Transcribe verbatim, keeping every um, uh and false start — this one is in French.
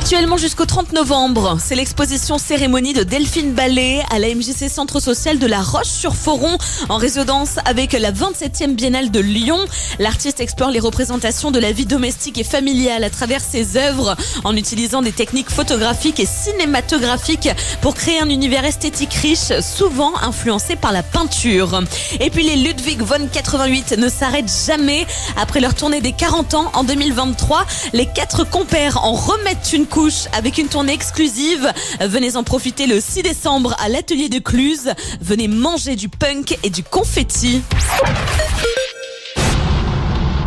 Actuellement jusqu'au trente novembre, c'est l'exposition cérémonie de Delphine Ballet à la M J C Centre Social de La Roche-sur-Foron en résonance avec la vingt-septième Biennale de Lyon. L'artiste explore les représentations de la vie domestique et familiale à travers ses œuvres en utilisant des techniques photographiques et cinématographiques pour créer un univers esthétique riche, souvent influencé par la peinture. Et puis les Ludwig von quatre-vingt-huit ne s'arrêtent jamais. Après leur tournée des quarante ans en deux mille vingt-trois, les quatre compères en remettent une couche avec une tournée exclusive. Venez en profiter le six décembre à l'atelier de Cluse. Venez manger du punk et du confetti.